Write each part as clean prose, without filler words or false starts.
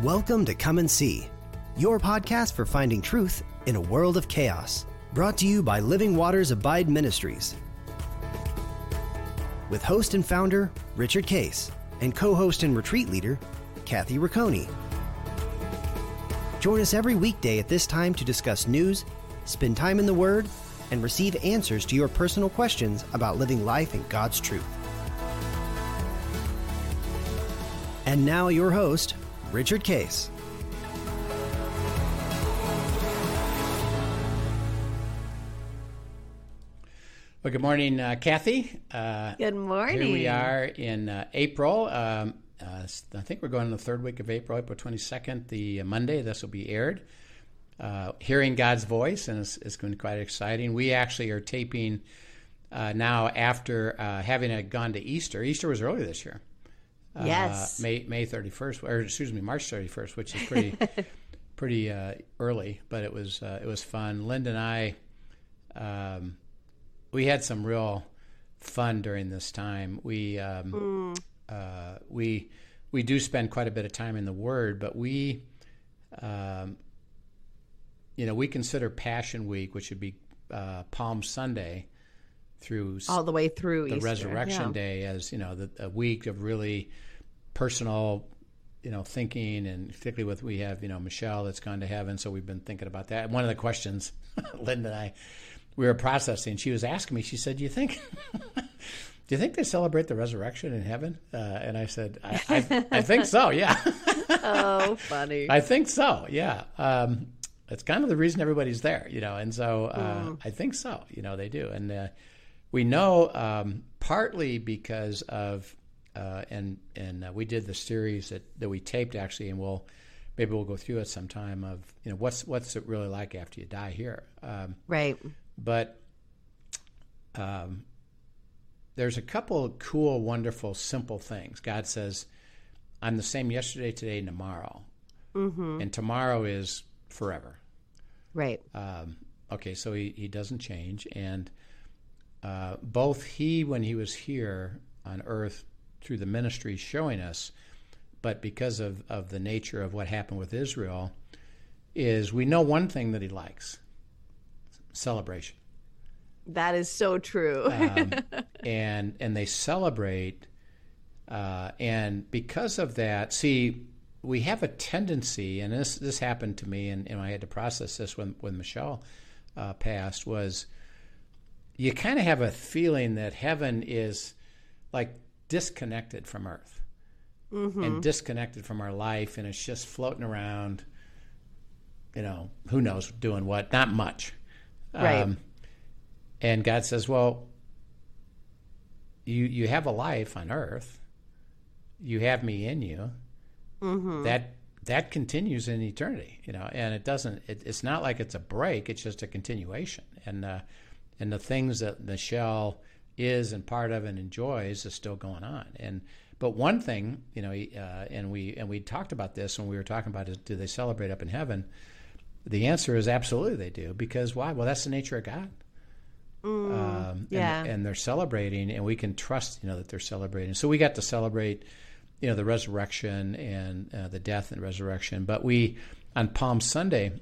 Welcome to Come and See, your podcast for finding truth in a world of chaos. Brought to you by Living Waters Abide Ministries. With host and founder, Richard Case, and co-host and retreat leader, Kathy Riccone. Join us every weekday at this time to discuss news, spend time in the Word, and receive answers to your personal questions about living life in God's truth. And now your host, Richard Case. Well, good morning, Kathy. Good morning. Here we are in April. I think we're going in the third week of April, April 22nd, the Monday. This will be aired. Hearing God's voice, and it's going to be quite exciting. We actually are taping now after having gone to Easter. Easter was early this year. Yes. May 31st, or excuse me, March 31st, which is pretty early, but it was fun. Linda and I, we had some real fun during this time. We do spend quite a bit of time in the Word, but we consider Passion Week, which would be Palm Sunday, through all the way through the Easter. Resurrection Day, as a week of really personal, thinking, and particularly with we have Michelle that's gone to heaven, so we've been thinking about that. One of the questions Linda and I we were processing, she was asking me, she said, do you think they celebrate the resurrection in heaven? And I said, I think so, yeah. Oh, funny. I think so, yeah. It's kind of the reason everybody's there, and so I think so, they do. And we know partly because of, and we did the series that we taped actually, and maybe we'll go through it sometime of, what's it really like after you die here. Right. But there's a couple of cool, wonderful, simple things. God says, I'm the same yesterday, today, and tomorrow. Mm-hmm. And tomorrow is forever. Right. Okay, so he doesn't change. And both when he was here on earth through the ministry showing us, but because of the nature of what happened with Israel, is we know one thing that he likes. Celebration. That is so true. And they celebrate, and because of that, see, we have a tendency, and this happened to me, and I had to process this when Michelle passed, was you kind of have a feeling that heaven is like disconnected from earth, mm-hmm. and disconnected from our life, and it's just floating around, who knows doing what, not much. Right. And God says, well, you have a life on earth. You have me in you. Mm-hmm. That continues in eternity, and it doesn't. It's not like it's a break. It's just a continuation. And the things that Michelle is and part of and enjoys is still going on. But one thing, and we talked about this when we were talking about do they celebrate up in heaven? The answer is absolutely they do. Because why? Well, that's the nature of God. Yeah. And they're celebrating, and we can trust, that they're celebrating. So we got to celebrate, the resurrection and the death and resurrection. But on Palm Sunday,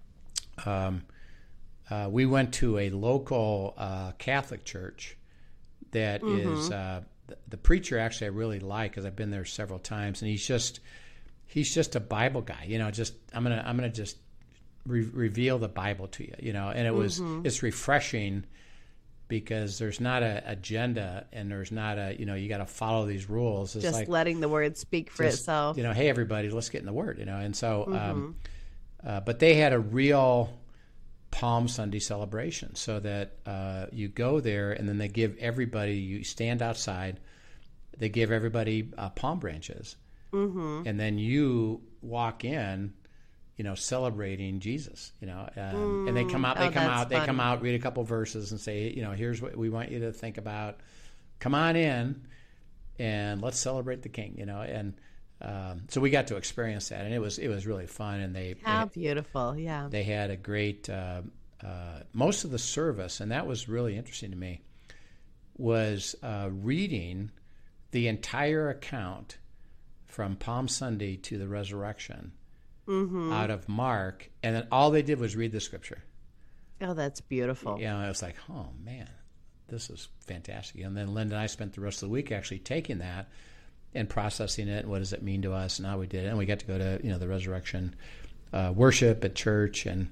we went to a local Catholic church that mm-hmm. is the preacher. Actually, I really like because I've been there several times, and he's just a Bible guy. I'm gonna just reveal the Bible to you, and mm-hmm. it's refreshing because there's not an agenda and there's not you got to follow these rules. It's just like letting the Word speak for itself. Hey everybody, let's get in the Word, and so, mm-hmm. But they had a real Palm Sunday celebration, so that you go there and then they give everybody. You stand outside, they give everybody palm branches, mm-hmm. and then you walk in. Celebrating Jesus, and they come out, read a couple verses and say, here's what we want you to think about. Come on in and let's celebrate the King, and so we got to experience that, and it was really fun. And how beautiful, yeah. They had a great, most of the service, and that was really interesting to me, was reading the entire account from Palm Sunday to the resurrection out of Mark, and then all they did was read the scripture. Oh, that's beautiful. You know, I was like, oh man, this is fantastic. And then Linda and I spent the rest of the week actually taking that and processing it. What does it mean to us and how we did it? And we got to go to, you know, the resurrection worship at church. And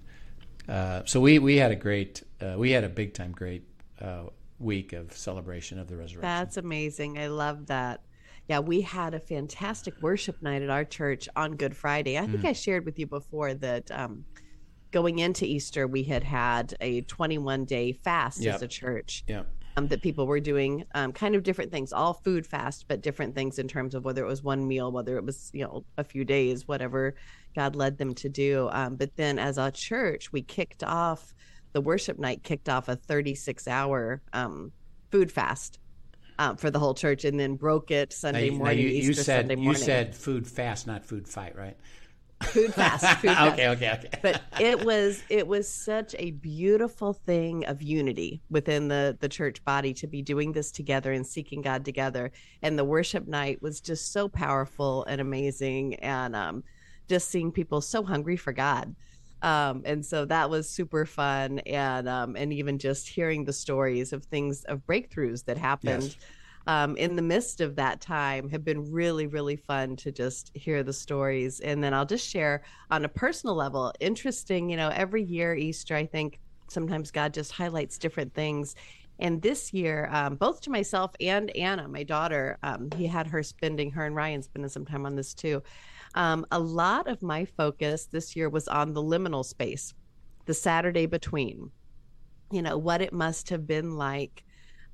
so we had a great, we had a big time great week of celebration of the resurrection. That's amazing. I love that. Yeah, we had a fantastic worship night at our church on Good Friday. I think I shared with you before that going into Easter, we had a 21-day fast as a church. Yeah. That people were doing kind of different things, all food fast, but different things in terms of whether it was one meal, whether it was, you know, a few days, whatever God led them to do. But then as a church, we kicked off, the worship night kicked off a 36-hour food fast for the whole church, and then broke it Sunday morning, Easter Sunday morning. You said food fast, not food fight, right? Food fast. Food fast. Okay. But it was such a beautiful thing of unity within the church body to be doing this together and seeking God together. And the worship night was just so powerful and amazing, and just seeing people so hungry for God. And so that was super fun, and even just hearing the stories of things, of breakthroughs that happened. Yes. In the midst of that time have been really, really fun to just hear the stories. And then I'll just share on a personal level, interesting, you know, every year Easter, I think sometimes God just highlights different things. And this year, both to myself and Anna, my daughter, he had her and Ryan spending some time on this too. A lot of my focus this year was on the liminal space, the Saturday between, you know, what it must have been like,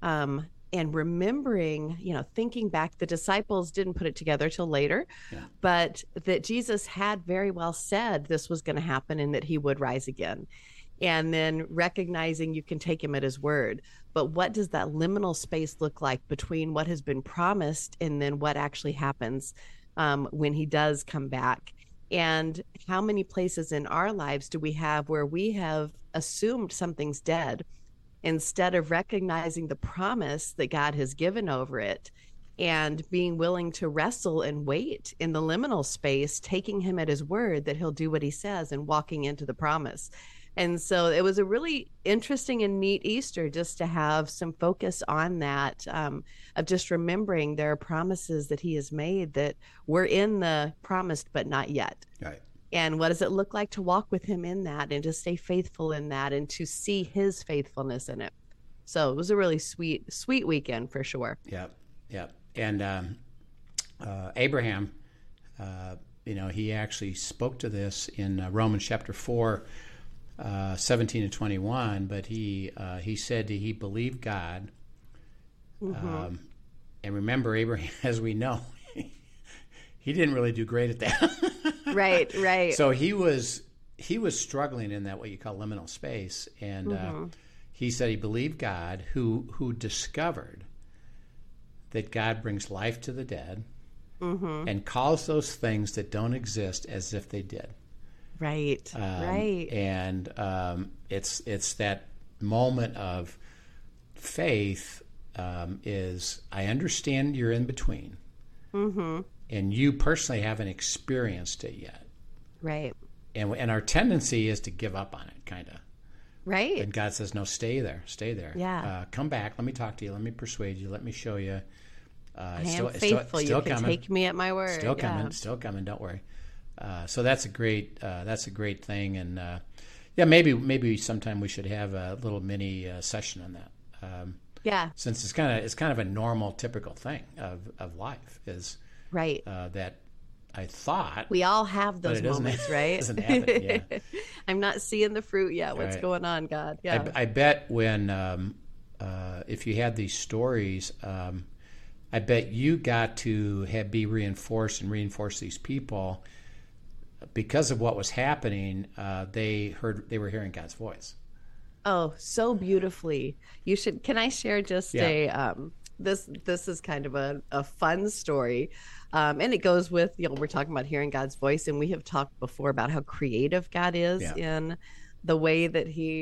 and remembering, you know, thinking back, the disciples didn't put it together till later, but that Jesus had very well said this was going to happen and that he would rise again. And then recognizing you can take him at his word. But what does that liminal space look like between what has been promised and then what actually happens when he does come back? And how many places in our lives do we have where we have assumed something's dead, instead of recognizing the promise that God has given over it and being willing to wrestle and wait in the liminal space, taking him at his word that he'll do what he says and walking into the promise. And so it was a really interesting and neat Easter just to have some focus on that, of just remembering there are promises that he has made that we're in the promised, but not yet. Right. And what does it look like to walk with him in that and to stay faithful in that and to see his faithfulness in it? So it was a really sweet weekend for sure. Yeah. And Abraham, you know, he actually spoke to this in Romans chapter 4, 17 and 21, but he said that he believed God. And remember, Abraham, as we know, he didn't really do great at that. Right. So he was struggling in that what you call liminal space, and he said he believed God, who discovered that God brings life to the dead and calls those things that don't exist as if they did. Right. And it's that moment of faith. Is I understand you're in between. And you personally haven't experienced it yet. Right. And our tendency is to give up on it, kind of. Right. And God says, no, stay there. Yeah. Come back. Let me talk to you. Let me persuade you. Let me show you. I am faithful. You can take me at my word. Still coming. Don't worry. So that's a great thing. And maybe sometime we should have a little mini session on that. Since it's kind of a normal, typical thing of life is. Right. That I thought we all have those moments, right? Doesn't happen. Yeah. I'm not seeing the fruit yet. What's going on, God? Yeah. I bet when if you had these stories, I bet you got to be reinforce these people because of what was happening. They were hearing God's voice. Oh, so beautifully. You should. Can I share just a? This is kind of a fun story. And it goes with, we're talking about hearing God's voice, and we have talked before about how creative God is in the way that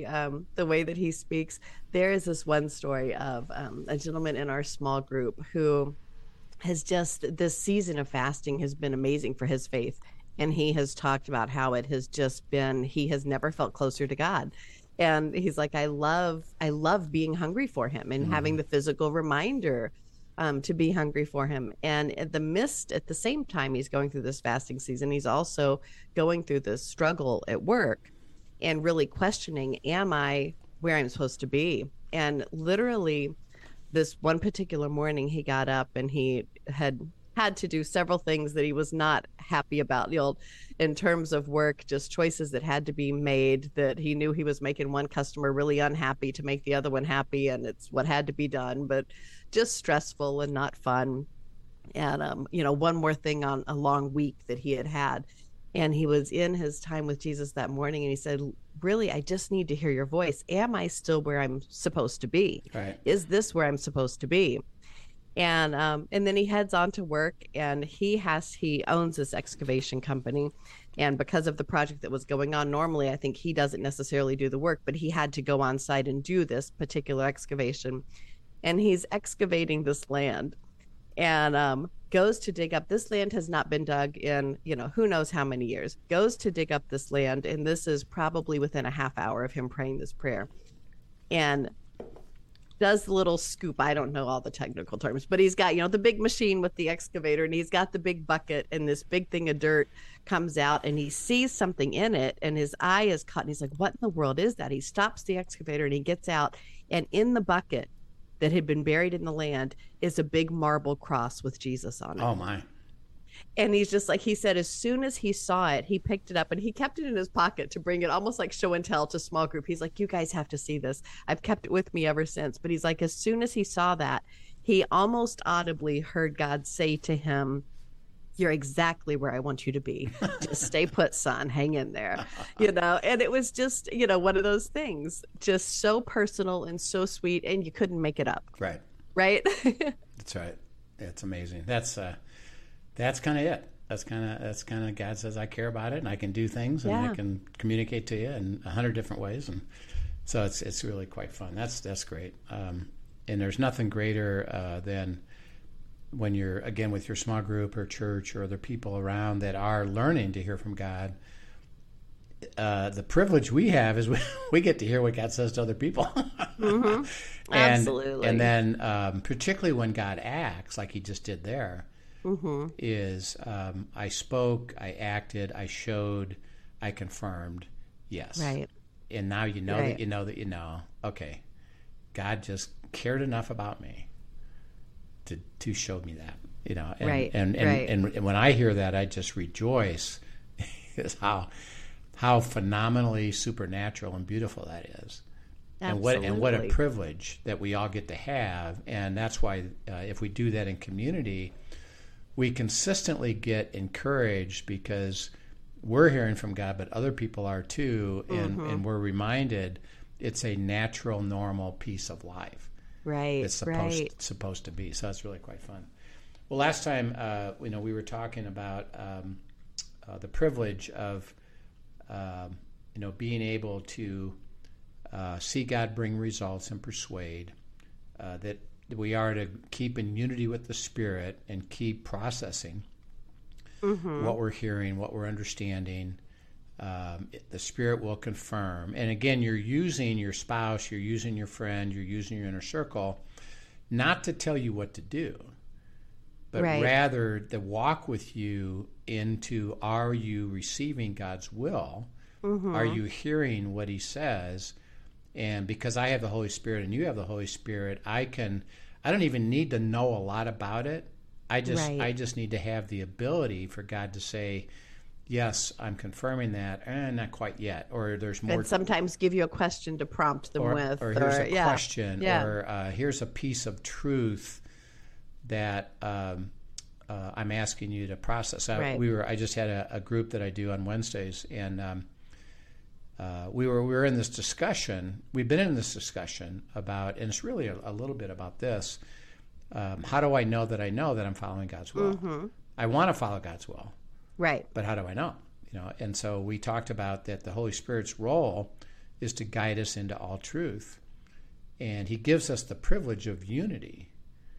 he speaks. There is this one story of a gentleman in our small group who has just, this season of fasting has been amazing for his faith. And he has talked about how it has just been, he has never felt closer to God. And he's like, I love being hungry for him and having the physical reminder to be hungry for him. And at the same time he's going through this fasting season, he's also going through this struggle at work and really questioning, am I where I'm supposed to be? And literally this one particular morning he got up and he had to do several things that he was not happy about, in terms of work, just choices that had to be made, that he knew he was making one customer really unhappy to make the other one happy. And it's what had to be done, but just stressful and not fun. And, one more thing on a long week that he had. And he was in his time with Jesus that morning. And he said, really, I just need to hear your voice. Am I still where I'm supposed to be? Right. Is this where I'm supposed to be? And then he heads on to work, and he owns this excavation company. And because of the project that was going on, normally I think he doesn't necessarily do the work, but he had to go on site and do this particular excavation. And he's excavating this land and goes to dig up. This land has not been dug in, who knows how many years. Goes to dig up this land, and this is probably within a half hour of him praying this prayer. And does the little scoop. I don't know all the technical terms, but he's got, the big machine with the excavator, and he's got the big bucket, and this big thing of dirt comes out, and he sees something in it, and his eye is caught, and he's like, what in the world is that? He stops the excavator and he gets out, and in the bucket that had been buried in the land is a big marble cross with Jesus on it. Oh my. And he's just like, he said, as soon as he saw it, he picked it up and he kept it in his pocket to bring it almost like show and tell to small group. He's like, you guys have to see this. I've kept it with me ever since. But he's like, as soon as he saw that, he almost audibly heard God say to him, you're exactly where I want you to be. Just stay put, son. Hang in there. And it was just, one of those things, just so personal and so sweet, and you couldn't make it up. Right. Right? That's right. It's amazing. That's kind of it. That's kind of God says, I care about it, and I can do things, and I can communicate to you in 100 different ways, and so it's really quite fun. That's great. And there's nothing greater than when you're, again, with your small group or church or other people around that are learning to hear from God. The privilege we have is we get to hear what God says to other people. Mm-hmm. Absolutely. And then particularly when God acts like he just did there, mm-hmm. is I spoke, I acted, I showed, I confirmed, yes. Right. And now you know that you know, okay, God just cared enough about me to show me that, and, right. And when I hear that, I just rejoice is how phenomenally supernatural and beautiful that is. Absolutely. And what a privilege that we all get to have. And that's why if we do that in community, we consistently get encouraged because we're hearing from God, but other people are too, and we're reminded it's a natural, normal piece of life. Right. It's supposed to be. So it's really quite fun. Well, last time, we were talking about the privilege of, being able to see God bring results and persuade, that we are to keep in unity with the Spirit and keep processing what we're hearing, what we're understanding. The Spirit will confirm. And again, you're using your spouse, you're using your friend, you're using your inner circle, not to tell you what to do, but rather to walk with you into, are you receiving God's will? Are you hearing what he says? And because I have the Holy Spirit and you have the Holy Spirit, I don't even need to know a lot about it. I just need to have the ability for God to say, yes, I'm confirming that, and not quite yet. Or there's more. And sometimes give you a question to prompt them with. Or here's a question. Yeah. Or here's a piece of truth that I'm asking you to process. I just had a group that I do on Wednesdays, and we were in this discussion. We've been in this discussion about, and it's really a little bit about this. How do I know that I'm following God's will? I want to follow God's will. Right. But how do I know? And so we talked about that the Holy Spirit's role is to guide us into all truth. And he gives us the privilege of unity.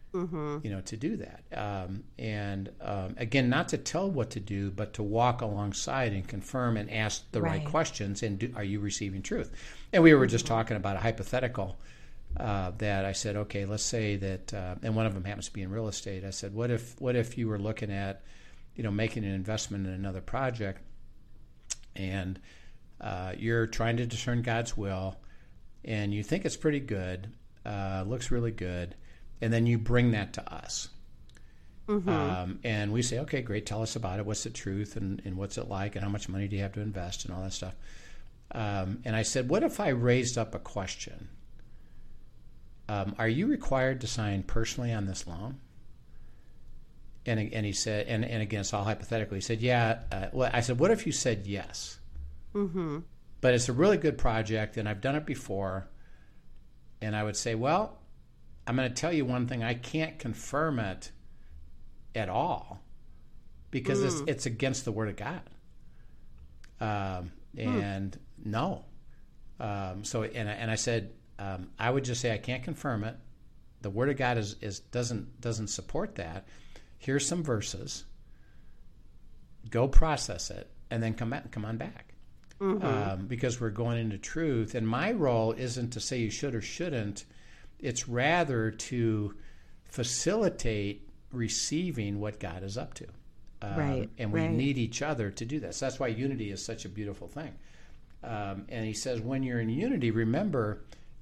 to do that. Again, not to tell what to do, but to walk alongside and confirm and ask the right questions. And are you receiving truth? And we were just talking about a hypothetical that I said, okay, let's say that, and one of them happens to be in real estate. I said, what if you were looking at, making an investment in another project, and you're trying to discern God's will, and you think it's pretty good, looks really good, and then you bring that to us. And we say, okay, great, tell us about it. What's the truth, and what's it like, and how much money do you have to invest, and all that stuff. And I said, what if I raised up a question? Are you required to sign personally on this loan? And he said, and again, it's all hypothetical. He said, yeah. Well, I said, what if you said yes? But it's a really good project, and I've done it before. And I would say, well, I'm going to tell you one thing. I can't confirm it at all because it's against the Word of God. And no. So I said, I would just say I can't confirm it. The Word of God doesn't support that. Here's some verses. Go process it, and then come on back. Because we're going into truth. And my role isn't to say you should or shouldn't. It's rather to facilitate receiving what God is up to. And we need each other to do this. That's why unity is such a beautiful thing. And he says, when you're in unity, remember,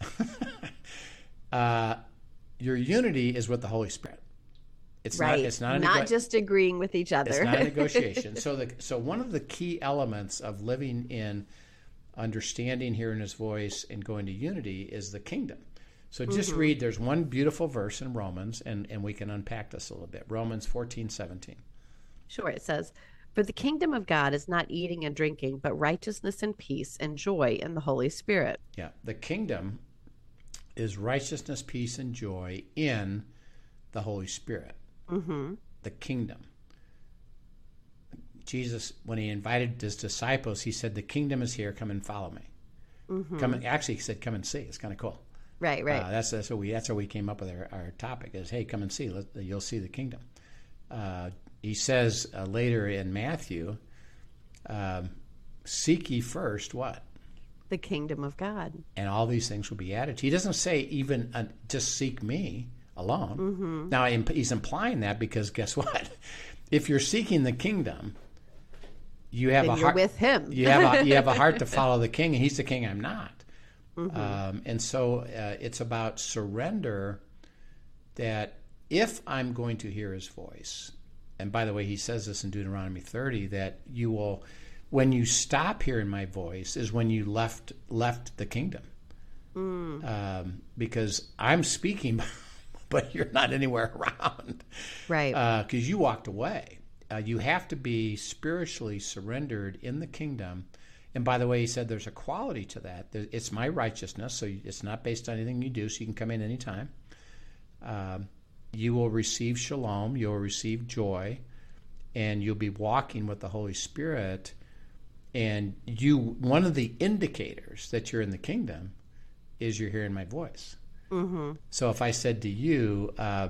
your unity is with the Holy Spirit. It's not just agreeing with each other. It's not a negotiation. So one of the key elements of living in understanding, hearing His voice, and going to unity is the kingdom. So just read. There's one beautiful verse in Romans, and we can unpack this a little bit. Romans 14:17. Sure. It says, "For the kingdom of God is not eating and drinking, but righteousness and peace and joy in the Holy Spirit." Yeah, the kingdom is righteousness, peace, and joy in the Holy Spirit. The kingdom. Jesus, when He invited His disciples, He said, "The kingdom is here. Come and follow me." Actually, He said, "Come and see." It's kind of cool. Right. That's how we came up with our topic is, hey, come and see. You'll see the kingdom. He says later in Matthew, seek ye first what? The kingdom of God. And all these things will be added. He doesn't say even just seek me alone. Now, he's implying that because guess what? If you're seeking the kingdom, you have a heart with Him. you have a heart to follow the King, and He's the King. I'm not. And so it's about surrender. That if I'm going to hear His voice, and by the way, He says this in Deuteronomy 30, that you will, when you stop hearing my voice, is when you left the kingdom, because I'm speaking. But you're not anywhere around. Right. Because you walked away. You have to be spiritually surrendered in the kingdom. And by the way, he said there's a quality to that. It's my righteousness, so it's not based on anything you do, so you can come in anytime. You will receive shalom. You'll receive joy. And you'll be walking with the Holy Spirit. And one of the indicators that you're in the kingdom is you're hearing my voice. So if I said to you,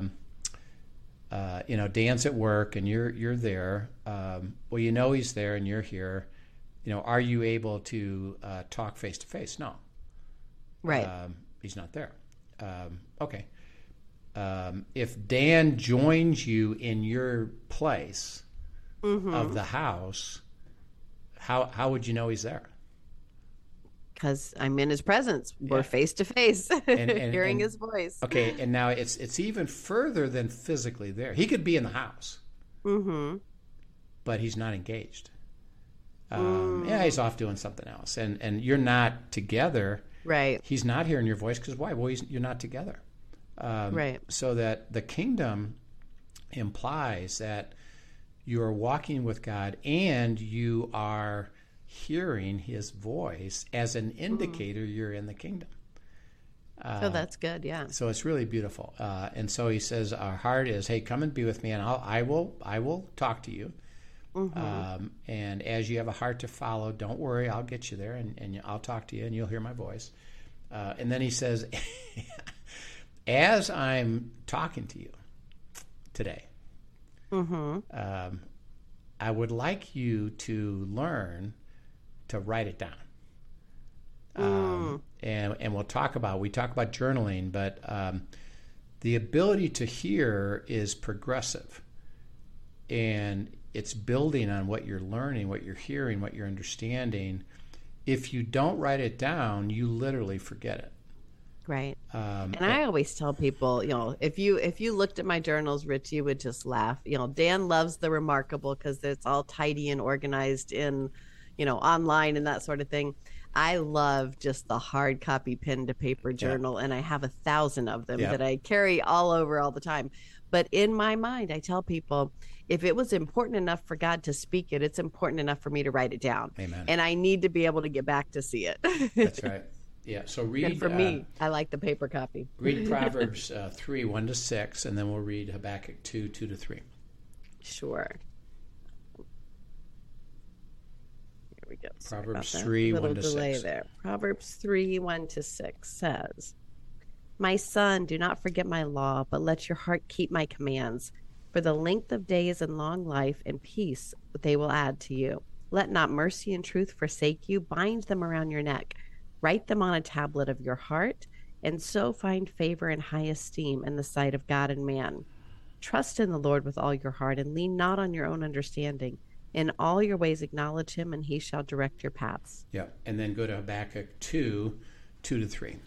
Dan's at work and you're there, well, he's there and you're here. Are you able to talk face to face? No. Right. He's not there. Okay. If Dan joins you in your place of the house, how would you know he's there? Because I'm in His presence. We're face to face, hearing His voice. Okay, and now it's even further than physically there. He could be in the house, but he's not engaged. Yeah, he's off doing something else, and you're not together. Right. He's not hearing your voice because why? Well, you're not together. Right. So that the kingdom implies that you are walking with God and you are hearing His voice as an indicator you're in the kingdom. So that's good, yeah. So it's really beautiful. And so he says, our heart is, hey, come and be with me, and I will talk to you. And as you have a heart to follow, don't worry, I'll get you there, and I'll talk to you, and you'll hear my voice. And then he says, as I'm talking to you, today. Mm-hmm. I would like you to learn to write it down. And we talk about journaling, but the ability to hear is progressive, and it's building on what you're learning, what you're hearing, what you're understanding. If you don't write it down, you literally forget it. Right. And I always tell people, if you looked at my journals, Rich, you would just laugh. Dan loves the Remarkable because it's all tidy and organized in, online and that sort of thing. I love just the hard copy pen to paper journal, and I have 1,000 of them that I carry all over all the time. But in my mind, I tell people, if it was important enough for God to speak it, it's important enough for me to write it down. Amen. And I need to be able to get back to see it. That's right. Yeah. So read. And for me, I like the paper copy. Read Proverbs 3, 1-6, and then we'll read Habakkuk 2, 2-3. Sure. Here we go. Proverbs 3, 1-6. Delay there. Proverbs 3, 1-6 says, "My son, do not forget my law, but let your heart keep my commands. For the length of days and long life and peace they will add to you. Let not mercy and truth forsake you. Bind them around your neck. Write them on a tablet of your heart, and so find favor and high esteem in the sight of God and man. Trust in the Lord with all your heart, and lean not on your own understanding. In all your ways acknowledge him, and he shall direct your paths." Yeah, and then go to Habakkuk 2, 2-3.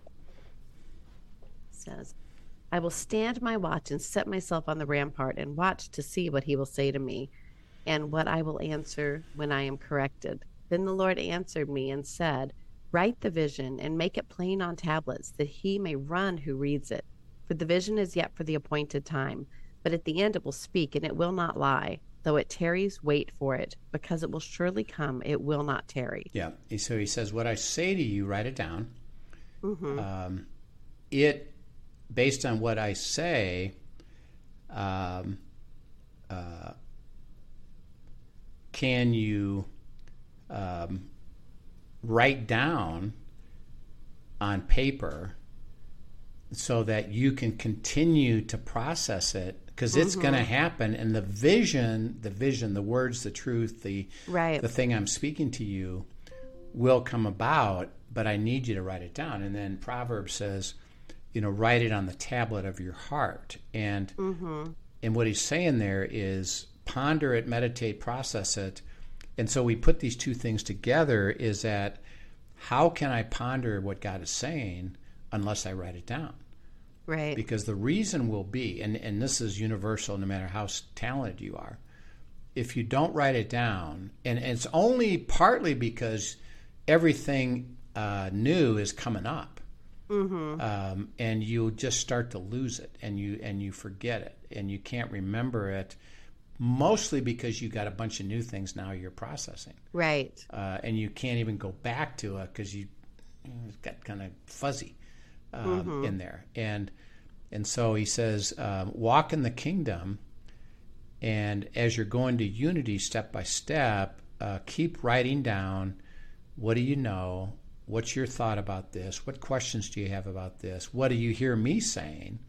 Says, "I will stand my watch and set myself on the rampart and watch to see what he will say to me and what I will answer when I am corrected. Then the Lord answered me and said, write the vision and make it plain on tablets that he may run who reads it. For the vision is yet for the appointed time, but at the end it will speak and it will not lie. Though it tarries, wait for it, because it will surely come, it will not tarry." Yeah, so he says, what I say to you, write it down. Mm-hmm. Based on what I say, can you write down on paper so that you can continue to process it? Because it's going to happen, and the vision, the words, the truth, the thing I'm speaking to you will come about, but I need you to write it down. And then Proverbs says, write it on the tablet of your heart. And what he's saying there is ponder it, meditate, process it. And so we put these two things together, is that how can I ponder what God is saying unless I write it down? Right. Because the reason will be, and this is universal no matter how talented you are, if you don't write it down, and it's only partly because everything new is coming up, and you just start to lose it, and you forget it, and you can't remember it, mostly because you got a bunch of new things now you're processing. Right. And you can't even go back to it because it's got kind of fuzzy in there. And so he says, walk in the kingdom, and as you're going to unity step by step, keep writing down, what do you know? What's your thought about this? What questions do you have about this? What do you hear me saying?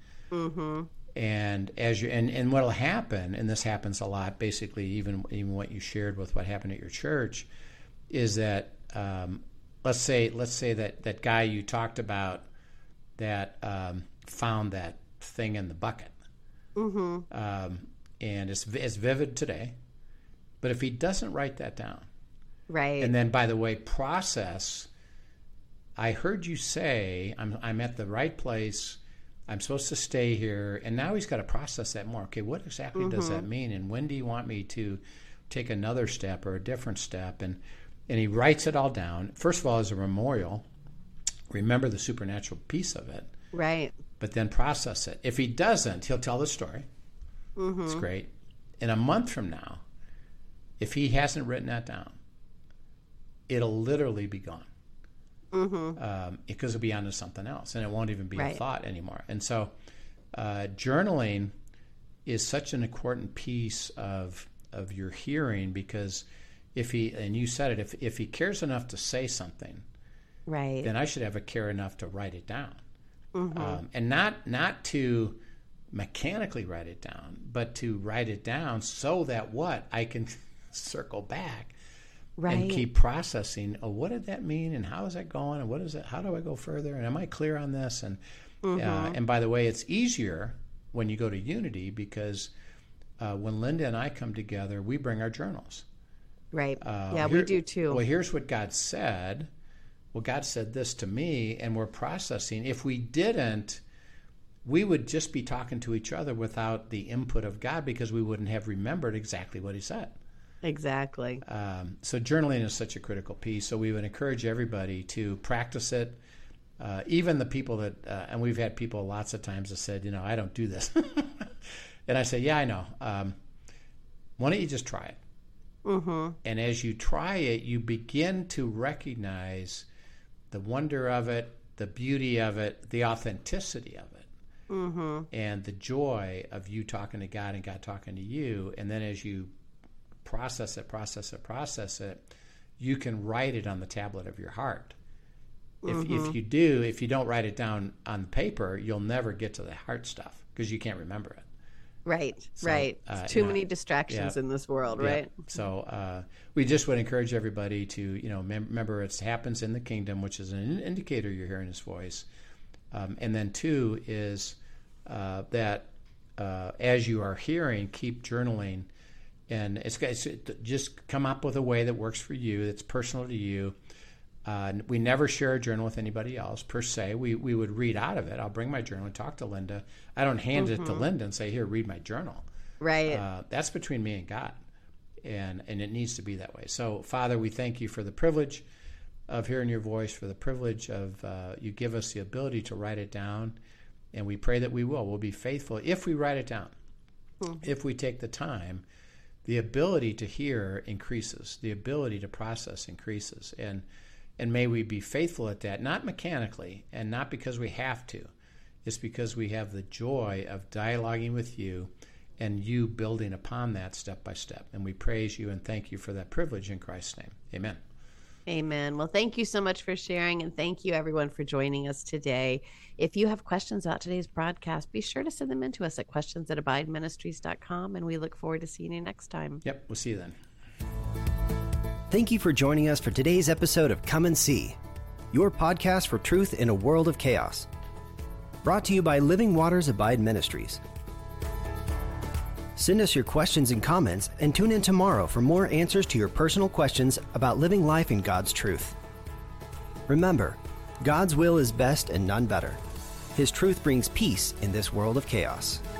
And as you and what'll happen, and this happens a lot, basically even what you shared with what happened at your church, is that let's say that guy you talked about that found that thing in the bucket, and it's vivid today, but if he doesn't write that down, right, and then by the way process, I heard you say I'm at the right place, I'm supposed to stay here, and now he's got to process that more. Okay, what exactly does that mean, and when do you want me to take another step or a different step? And he writes it all down, first of all as a memorial, remember the supernatural piece of it, right, but then process it. If he doesn't, he'll tell the story. It's great. In a month from now, if he hasn't written that down, it'll literally be gone. Because it'll be onto something else, and it won't even be a thought anymore. And so journaling is such an important piece of your hearing, because if he, and you said it, if he cares enough to say something, right, then I should have a care enough to write it down. And not to mechanically write it down, but to write it down so that I can circle back and keep processing. Oh, what did that mean? And how is that going? And what is it? How do I go further? And am I clear on this? And and by the way, it's easier when you go to Unity because when Linda and I come together, we bring our journals. Right. We do too. Well, here's what God said. Well, God said this to me, and we're processing. If we didn't, we would just be talking to each other without the input of God because we wouldn't have remembered exactly what he said. Exactly. So journaling is such a critical piece. So we would encourage everybody to practice it. Even the people that, and we've had people lots of times that said, I don't do this. And I say, yeah, I know. Why don't you just try it? Mm-hmm. And as you try it, you begin to recognize the wonder of it, the beauty of it, the authenticity of it, and the joy of you talking to God and God talking to you. And then as you process it, you can write it on the tablet of your heart. If you don't write it down on paper, you'll never get to the heart stuff because you can't remember it. Right. Too many distractions in this world, right? So we just would encourage everybody to, remember it happens in the kingdom, which is an indicator you're hearing his voice. And then 2 is that as you are hearing, keep journaling. And it's just come up with a way that works for you, that's personal to you. We never share a journal with anybody else, per se. We would read out of it. I'll bring my journal and talk to Linda. I don't hand it to Linda and say, here, read my journal. Right. That's between me and God, and it needs to be that way. So, Father, we thank you for the privilege of hearing your voice, for the privilege of you give us the ability to write it down, and we pray that we'll be faithful if we write it down. If we take the time, the ability to hear increases, the ability to process increases, and may we be faithful at that, not mechanically and not because we have to. It's because we have the joy of dialoguing with you and you building upon that step by step. And we praise you and thank you for that privilege in Christ's name. Amen. Amen. Well, thank you so much for sharing, and thank you, everyone, for joining us today. If you have questions about today's broadcast, be sure to send them in to us at questions@abideministries.com, and we look forward to seeing you next time. Yep, we'll see you then. Thank you for joining us for today's episode of Come and See, your podcast for truth in a world of chaos. Brought to you by Living Waters Abide Ministries. Send us your questions and comments and tune in tomorrow for more answers to your personal questions about living life in God's truth. Remember, God's will is best and none better. His truth brings peace in this world of chaos.